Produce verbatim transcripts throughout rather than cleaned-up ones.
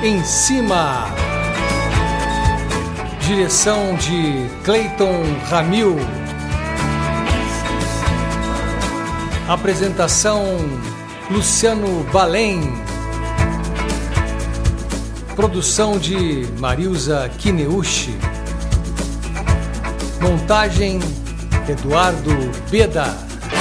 em Cima. Direção de Cleiton Ramil. Apresentação Luciano Balém. Produção de Marilza Kineuchi. Montagem Eduardo Beda.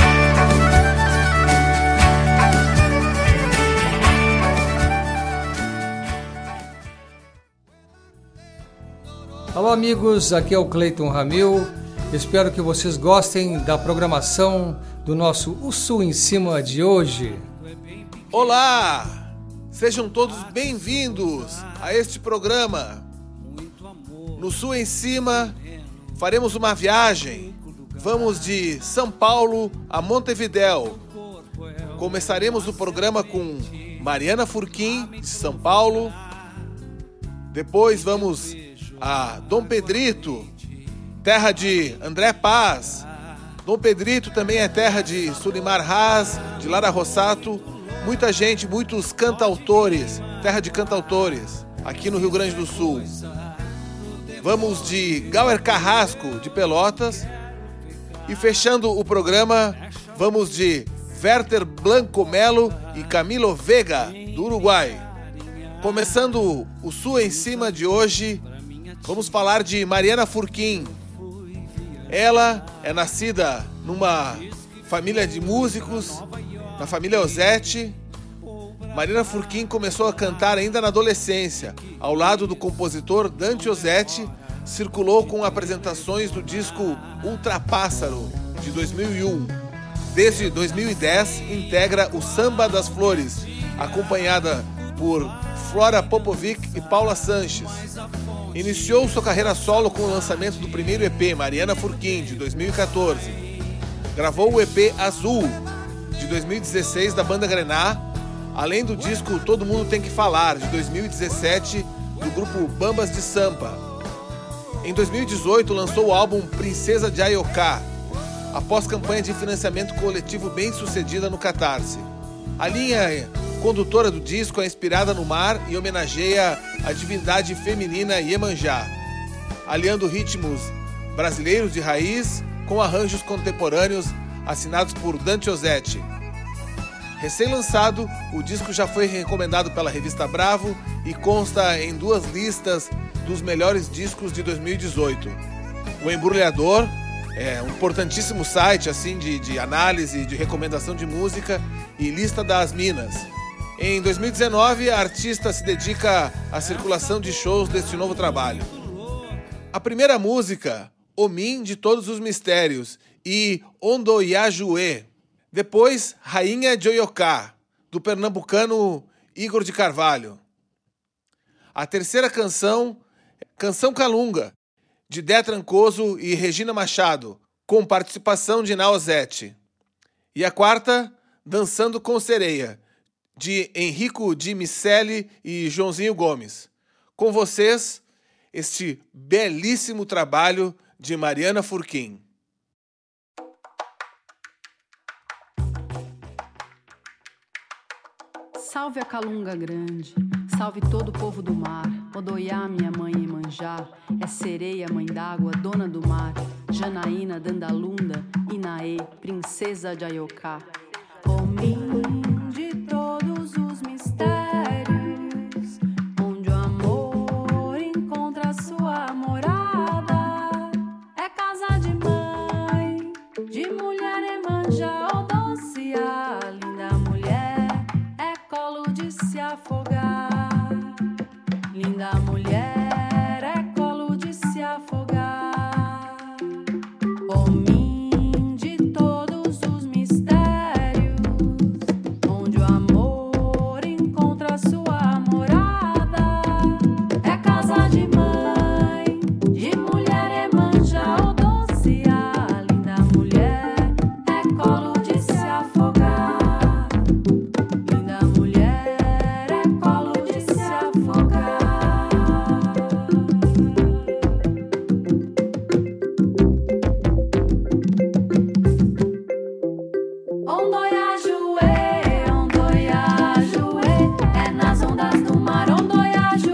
Alô amigos, aqui é o Cleiton Ramil. Espero que vocês gostem da programação do nosso O Sul em Cima de hoje. Olá! Sejam todos bem-vindos a este programa. No Sul em Cima, faremos uma viagem. Vamos de São Paulo a Montevidéu. Começaremos o programa com Mariana Furquim, de São Paulo. Depois vamos a Dom Pedrito, terra de André Paz. Dom Pedrito também é terra de Sulimar Haas, de Lara Rossato. Muita gente, muitos cantautores, terra de cantautores, aqui no Rio Grande do Sul. Vamos de Gauer Carrasco, de Pelotas. E fechando o programa, vamos de Werther Blanco Melo e Camilo Vega, do Uruguai. Começando o Sul em Cima de hoje, vamos falar de Mariana Furquim. Ela é nascida numa família de músicos, na família Ozzetti. Mariana Furquim começou a cantar ainda na adolescência, ao lado do compositor Dante Ozzetti. Circulou com apresentações do disco Ultra Pássaro, de dois mil e um. Desde dois mil e dez, integra o Samba das Flores, acompanhada por Flora Popovic e Paula Sanches. Iniciou sua carreira solo com o lançamento do primeiro E P, Mariana Furquim, de dois mil e catorze. Gravou o E P Azul, de dois mil e dezesseis, da banda Grená, além do disco Todo Mundo Tem Que Falar, de dois mil e dezessete, do grupo Bambas de Sampa. Em dois mil e dezoito, lançou o álbum Princesa de Ayoká, após campanha de financiamento coletivo bem sucedida no Catarse. A linha condutora do disco é inspirada no mar e homenageia a divindade feminina Iemanjá, aliando ritmos brasileiros de raiz com arranjos contemporâneos assinados por Dante Ozzetti. Recém-lançado, o disco já foi recomendado pela revista Bravo e consta em duas listas dos melhores discos de dois mil e dezoito. O Embrulhador é um importantíssimo site assim, de, de análise, de recomendação de música e lista das minas. Em dois mil e dezenove, a artista se dedica à circulação de shows deste novo trabalho. A primeira música, Omin de Todos os Mistérios e Ondoyajuê. Depois, Rainha de Oiocá, do pernambucano Igor de Carvalho. A terceira canção, Canção Calunga, de Dé Trancoso e Regina Machado, com participação de Ná Ozzetti. E a quarta, Dançando com Sereia, de Henrico Di Miceli e Joãozinho Gomes. Com vocês, este belíssimo trabalho de Mariana Furquim. Salve a Calunga grande, salve todo o povo do mar. Odoiá, minha mãe Iemanjá, é sereia, mãe d'água, dona do mar. Janaína, Dandalunda, Inaê, princesa de Ayoká. Omin de todos os mistérios, onde o amor encontra sua morada. É casa de mãe, de mulher Iemanjá, ó doncia, linda mulher, é colo de se afogar. Linda mulher, é colo de se afogar. Omin de todos os mistérios, onde o amor encontra sua morada. É casa de mãe, de mulher Iemanjá, ó docia, linda mulher, é colo de se afogar. Linda mulher, é colo de se afogar. Ondoiajuê, ondoiajuê, é nas ondas do mar. Ondoiajuê,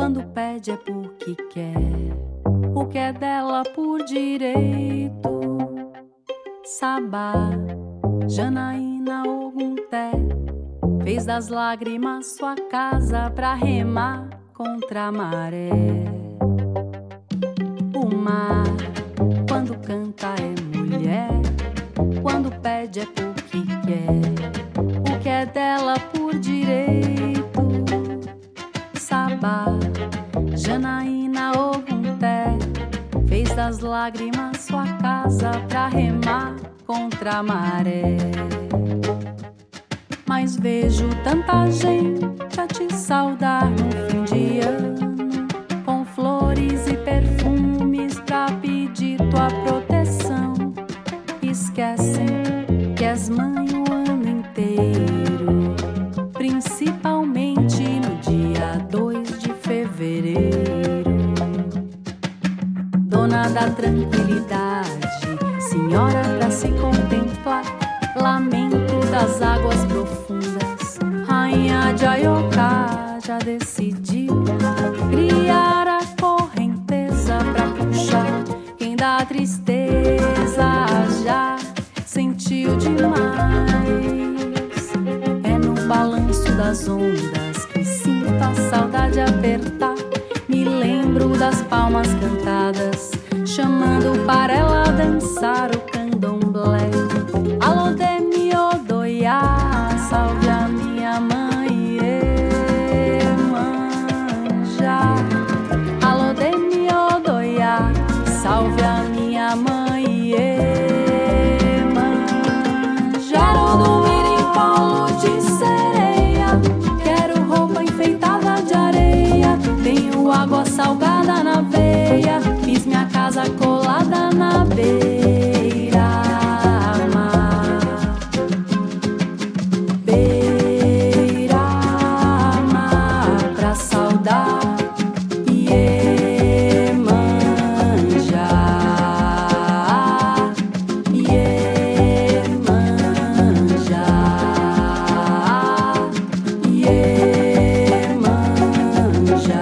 Quando pede é porque quer o que é dela por direito. Sabá, Janaína Ogunté, fez das lágrimas sua casa pra remar contra a maré. O mar, quando canta é mulher, quando pede é porque quer o que é dela por direito. Sabá, Janaína Ogunté, fez das lágrimas sua casa pra remar contra a maré. Mas vejo tanta gente a te saudar no fim de ano, com flores e perfumes pra pedir tua proteção. Esquecem que és mãe o ano inteiro, principalmente no dia dois de fevereiro. Dona da tranquilidade, senhora pra se contemplar, lamento das águas profundas, rainha de Ayoká já decidiu criar a correnteza pra puxar quem dá tristeza já sentiu demais. É no balanço das ondas que sinto a saudade apertar. Me lembro das palmas cantadas, chamando para ela dançar o candomblé. Alô, Demi Odoiá, salve a minha mãe Iemanjá. Alô, Demi Odoiá, salve a minha mãe Iemanjá. Quero dormir em colo de sereia, quero roupa enfeitada de areia, tenho água salgada na veia, fiz minha casa colada na beira-mar. Beira-mar pra saudar Iemanjá. Iemanjá. Iemanjá.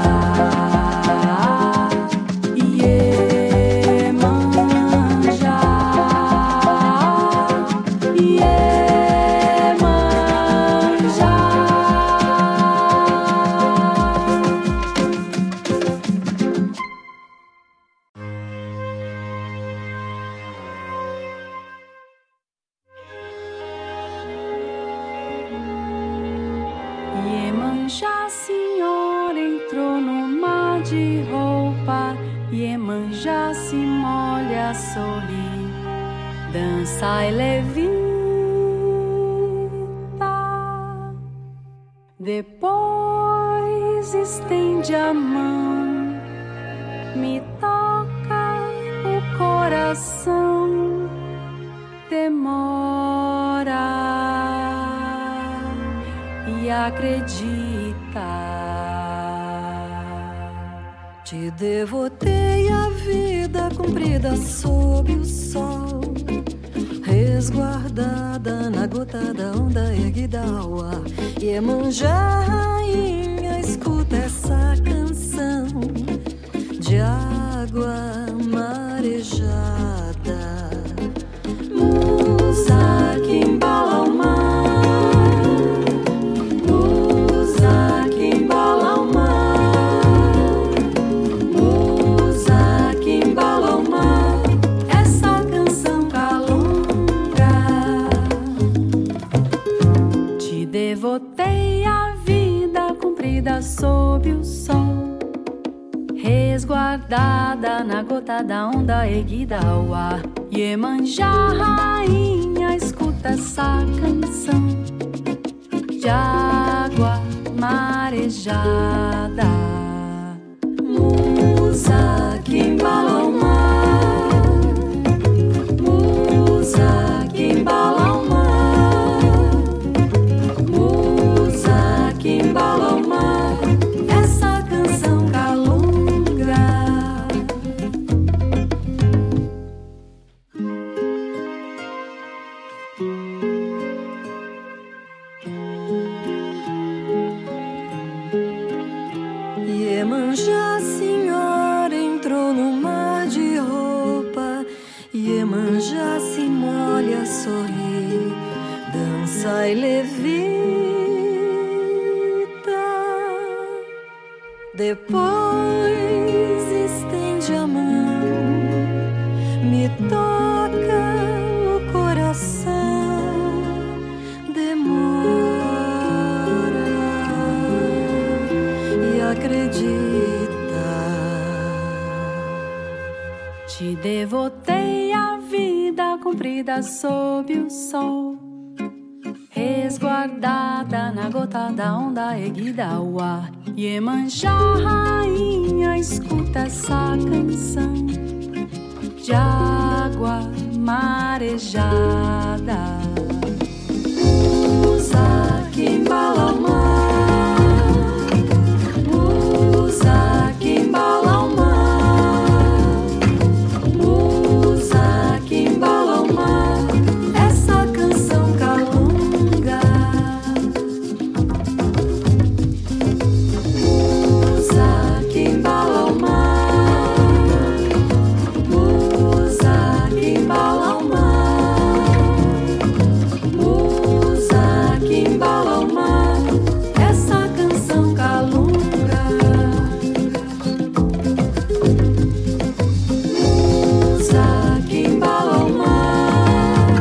Iemanjá, senhora, entrou no mar de roupa. Iemanjá se molha, sorri, dança e levita. Depois estende a mão, me toca o coração. Demora e acredita. Te devotei a vida comprida sob o sol, resguardada na gota da onda erguida ao ar. Iemanjá, rainha, escuta essa canção de água marejada, musa que embala o mar. Devotei a vida comprida sob o sol, resguardada na gota da onda erguida ao ar. Iemanjá, rainha, escuta essa canção de água marejada, musa que embala o mar, musa que embala o mar. Embala o mar, essa canção calunga. Iemanjá, senhor, entrou no mar de roupa. Iemanjá se molha, sorri, dança e levita. Depois estende a mão, me toca o coração, demora e acredita. Te devotei a vida comprida sob o sol, resguardada na gota da onda erguida ao ar. Iemanjá, rainha, escuta essa canção de água marejada. Musa que embala o mar, musa que embala o mar, musa que embala o mar, essa canção calunga. Musa que embala o mar, musa que embala o mar, musa que embala o mar, essa canção calunga. Musa que embala o mar,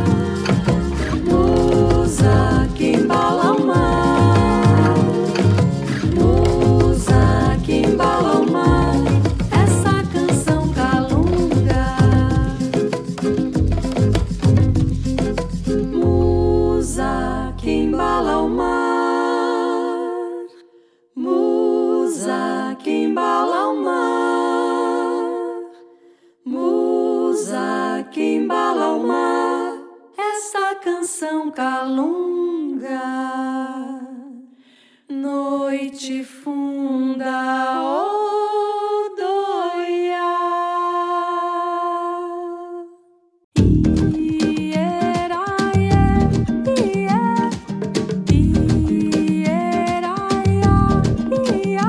musa que embala o mar, musa que embala o mar, essa canção calunga. Musa que embala o mar, musa que embala o mar, musa que embala o mar, essa canção calunga. Noite funda, odoia. Ieraia, ia, ieraia, ia,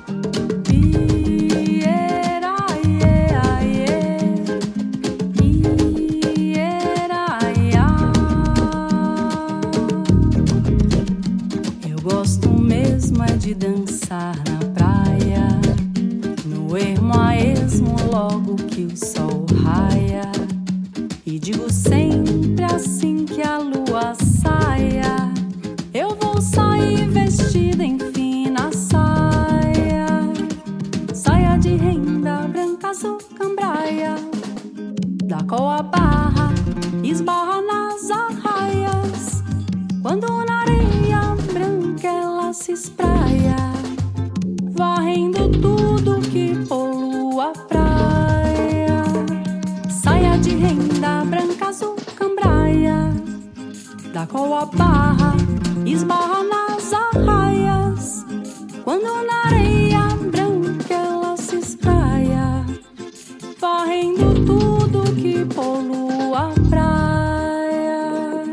eu gosto mesmo é de dançar na praia, no ermo a esmo logo que o sol raia, e digo sempre assim que a lua saia, eu vou sair vestida em fina saia, saia de renda branca azul cambraia, da qual a barra esbarra nas arraias, quando na areia branca ela se espraia, varrendo tudo que polua a praia, saia de renda branca azul cambraia, da qual a barra esbarra nas arraias, quando na areia branca ela se espraia, varrendo tudo que polua a praia.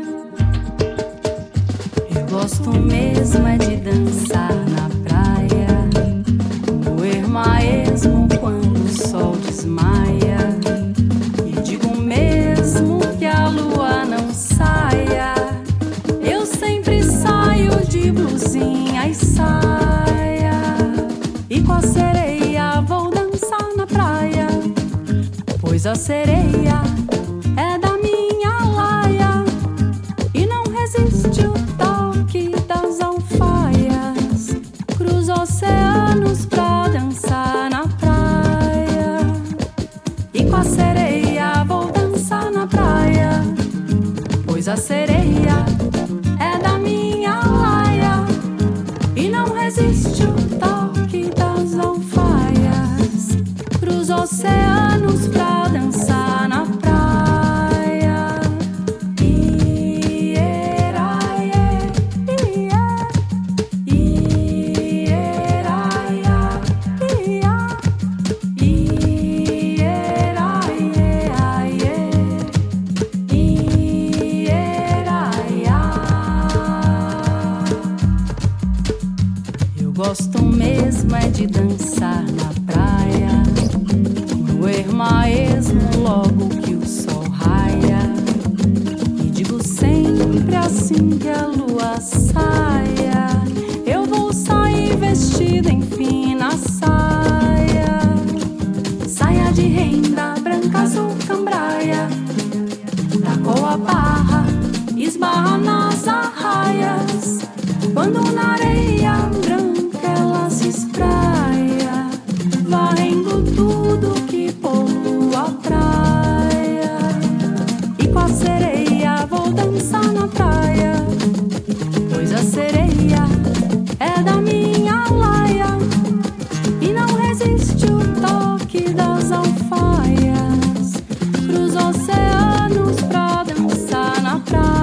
Eu gosto mesmo é de dançar na praia, no ermo a esmo quando o sol desmaia, e digo mesmo que a lua não saia, eu sempre saio de blusinha e saia, e com a sereia vou dançar na praia, pois a sereia é da minha laia, e não resiste o toque das alfaias, cruza oceanos pra dançar na praia, e com a sereia vou dançar na praia, pois a sereia é da minha laia, e não resiste o toque das alfaias, cruza oceanos pra dançar na praia. Ieraia, ia, ieraia, ia, ieraia, ieraia. Eu gosto mesmo é de dançar na berrenda, branca, azul, cambraia. Tacou a barra, esbarra nas arraias. Quando na areia branca ela se espraia, varrendo tudo que povoa a praia. E com a sereia vou dançar na praia, pois a sereia é da minha laia e não resiste o toque das alfaias. Cruza oceanos pra dançar na praia.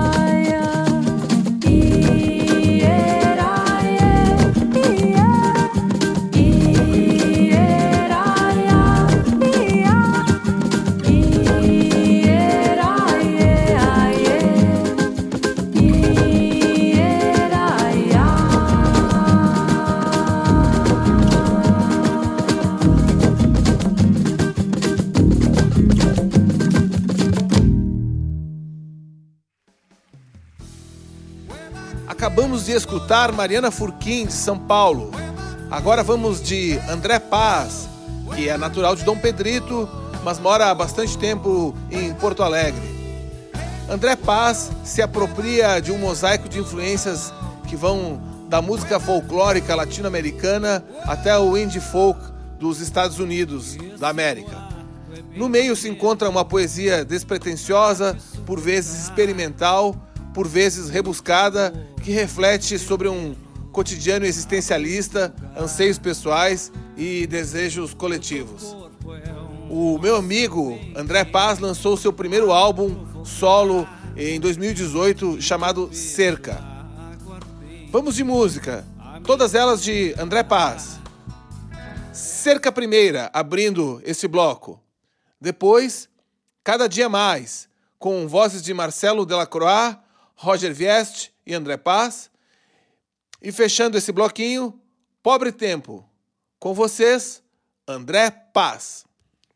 Acabamos de escutar Mariana Furquim, de São Paulo. Agora vamos de André Paz, que é natural de Dom Pedrito, mas mora há bastante tempo em Porto Alegre. André Paz se apropria de um mosaico de influências que vão da música folclórica latino-americana até o indie folk dos Estados Unidos da América. No meio se encontra uma poesia despretensiosa, por vezes experimental, por vezes rebuscada, que reflete sobre um cotidiano existencialista, anseios pessoais e desejos coletivos. O meu amigo André Paz lançou seu primeiro álbum solo em dois mil e dezoito, chamado Cerca. Vamos de música, todas elas de André Paz. Cerca primeira, abrindo esse bloco. Depois, Cada Dia Mais, com vozes de Marcelo Delacroix, Roger Vieste e André Paz. E fechando esse bloquinho, Pobre Tempo. Com vocês, André Paz.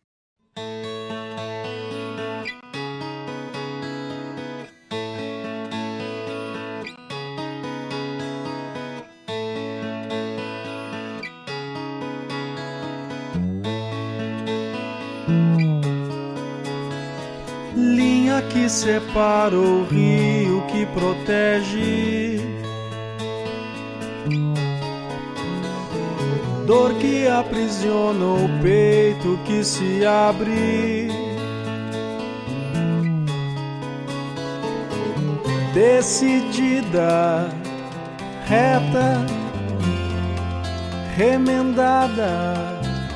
Linha que separa o rio que protege, dor que aprisiona o peito que se abre, decidida, reta, remendada,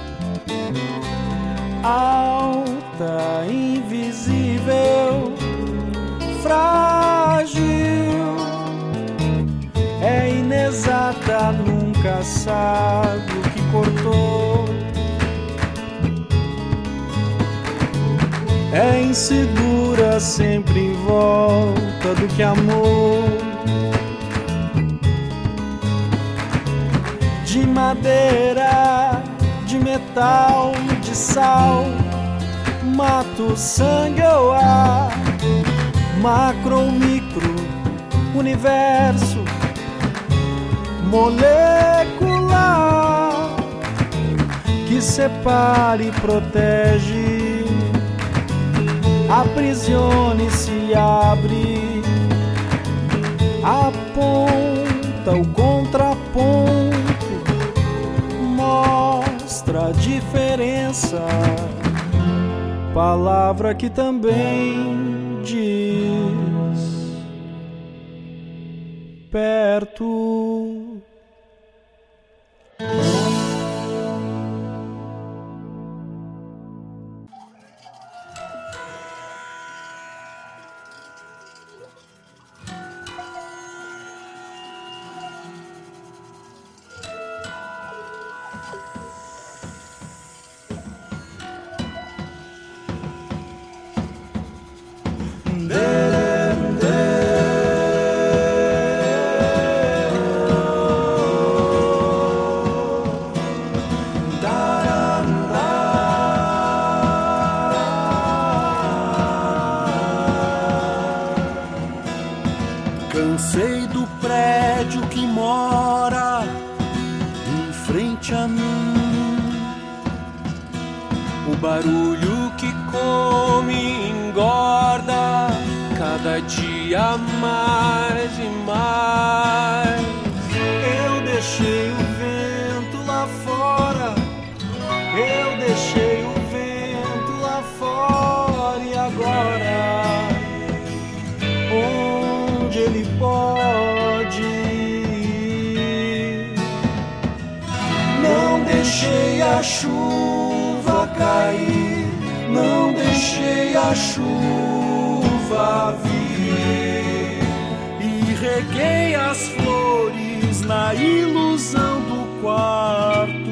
alta, invisível, frágil, é inexata, nunca sabe o que cortou, é insegura, sempre em volta do que amou, de madeira, de metal, de sal, mato, sangue ou ar, macro ou micro, universo molecular, que separa e protege, aprisiona e se abre, aponta o contraponto, mostra a diferença, palavra que também diz perto. O barulho que come e engorda, cada dia mais e mais. Eu deixei o vento lá fora, eu deixei o vento lá fora, e agora onde ele pode ir? Não deixei a chuva cair, não deixei a chuva vir, e reguei as flores na ilusão do quarto.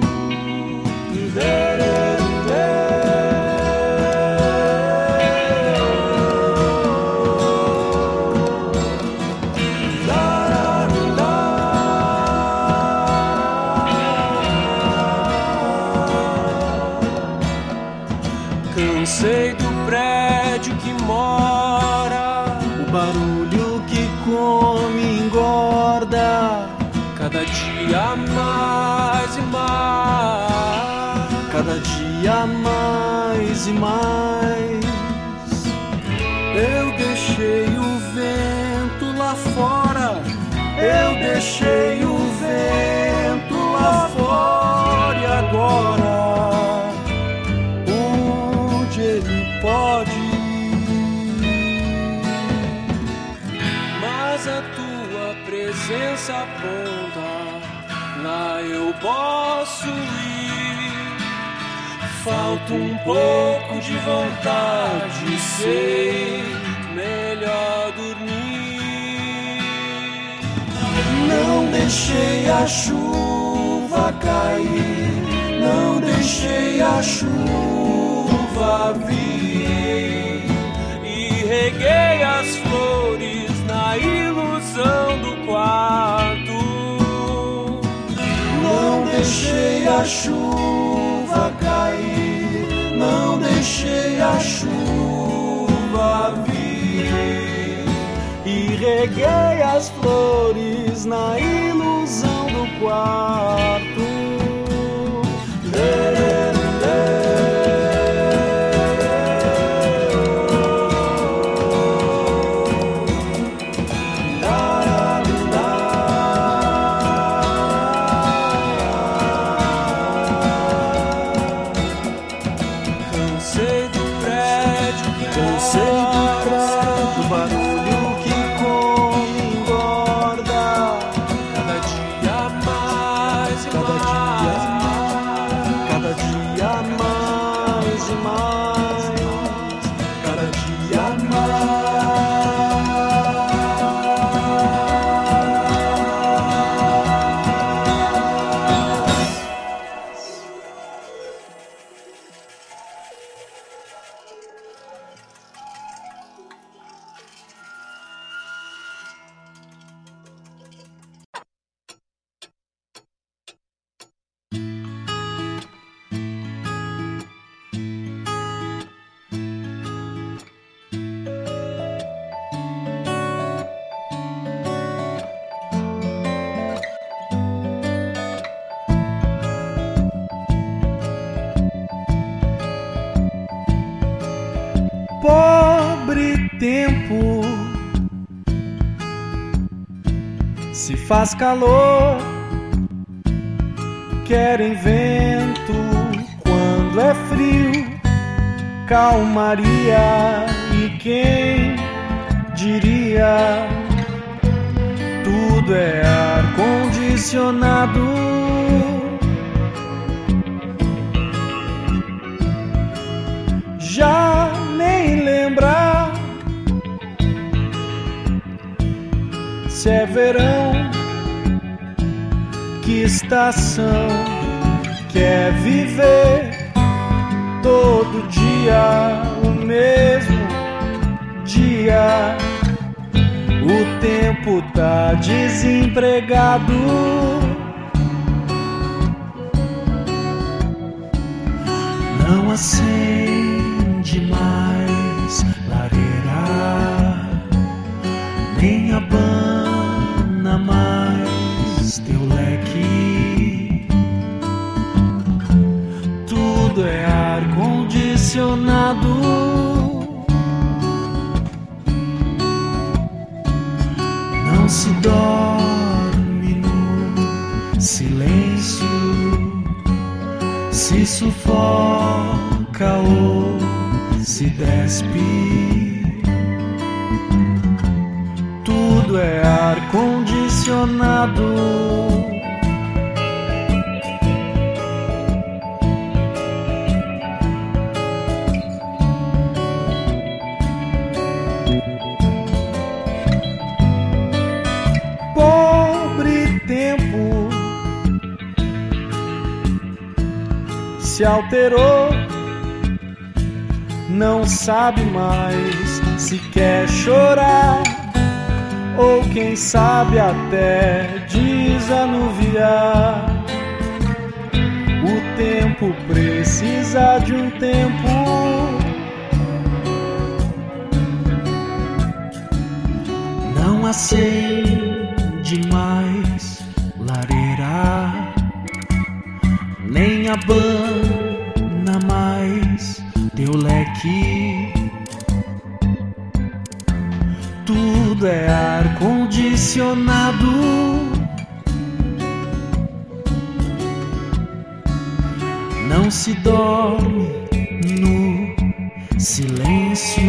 Cansei do prédio que mora, o barulho que come e engorda, cada dia mais e mais, cada dia mais e mais. Eu deixei o vento lá fora, eu deixei o vento lá fora, e agora onde ele pode ir? mas a tua presença aponta, lá eu posso ir. Falta um pouco de vontade, sei, melhor dormir. Não deixei a chuva cair, não deixei a chuva vir, E reguei as flores na ilusão do quarto. não deixei a chuva cair, não deixei a chuva vir, e reguei as flores na ilusão do quarto. Cansei do prédio que Cansei do prédio, o barulho que come e engorda, cada dia mais e cada dia mais, cada dia mais e mais, cada dia mais. Pobre tempo, se faz calor, querem vento, quando é frio, calmaria, e quem diria, tudo é ar condicionado. Já nem lembrar se é verão, que estação quer viver todo dia o mesmo dia. O tempo tá desempregado, não acende mais lareira, nem abana mais teu leque. Tudo é ar condicionado. Não se dorme no silêncio, se sufoca ou se despe. Tudo é ar-condicionado. Pobre tempo, se alterou, não sabe mais se quer chorar, ou quem sabe até desanuviar. O tempo precisa de um tempo. Não acende mais lareira, nem abana mais teu leque. Tudo é ar-condicionado. Não se dorme no silêncio,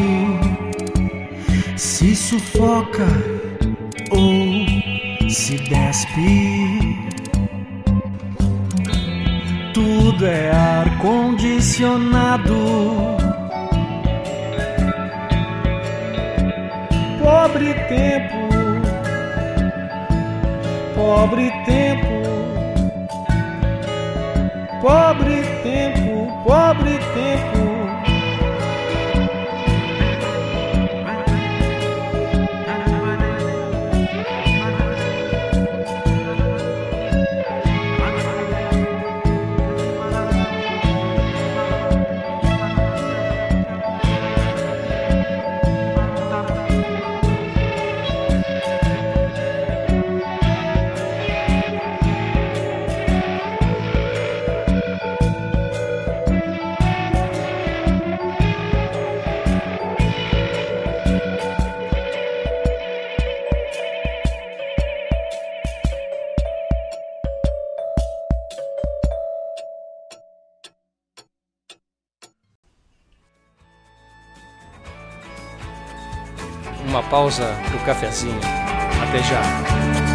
se sufoca ou se despe. Tudo é ar-condicionado. Pobre tempo, pobre tempo, pobre tempo, pobre tempo. Uma pausa pro cafezinho. Até já.